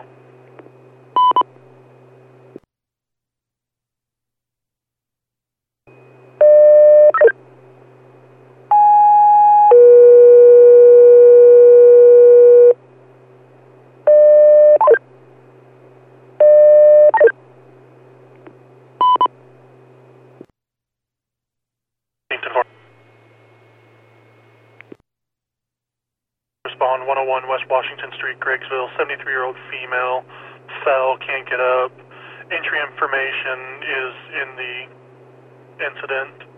now. Respond 101 West Washington Street, Griggsville, 73-year-old female, fell, can't get up. Entry information is in the incident.